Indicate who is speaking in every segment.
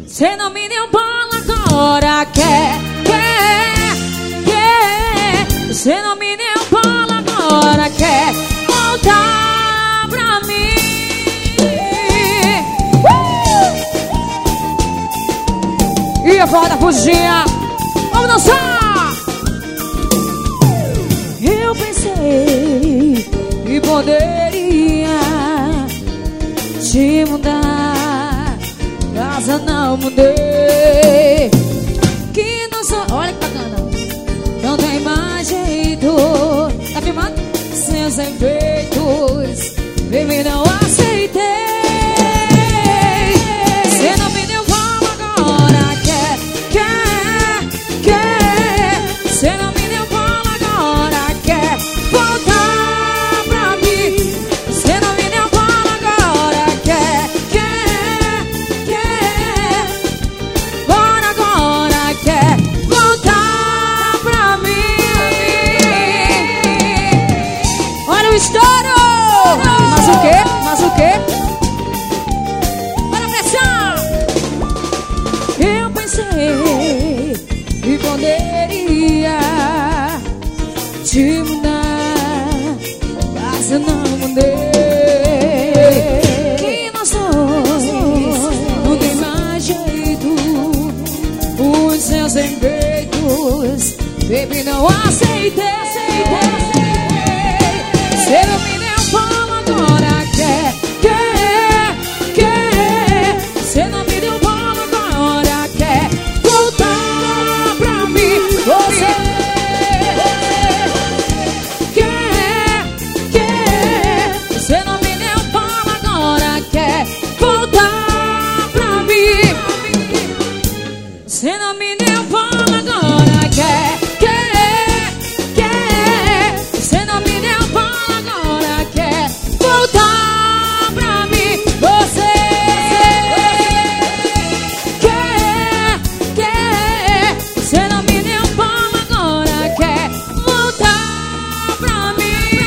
Speaker 1: Cê não me deu bola, agora quer. Cê não me deu bola, agora quer voltar pra mim. E a volta fugir. Vamos dançar! Eu pensei que poderia te mudar, mas eu não mudei. Que não sou... Olha que bacana. Não tem mais jeito. Tá filmando? Seus efeitos, baby, não aceitei. Cê não me deu bola, agora quer. Cê não me deu bola, agora quer voltar pra mim. Cê não me deu bola, agora quer. Agora quer voltar pra mim. Olha o estouro! Mas o quê? Mas o quê? Olha a pressão! Eu pensei que poderia te mudar, mas eu não mudei. Que nós dois não tem mais jeito. Os seus defeitos, baby, não aceitei. Cê não me deu bola, agora quer. Cê não me deu bola, agora quer voltar pra mim. Você quer. Cê não me deu bola, agora quer voltar pra mim. Cê não me deu bola, agora quer. Cê não me deu bola, agora quer voltar pra mim. Você quer. Cê não me deu bola, agora quer voltar pra mim.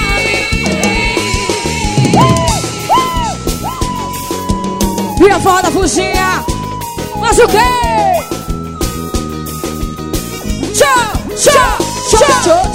Speaker 1: E a volta fugia. Mas o quê? Tchau.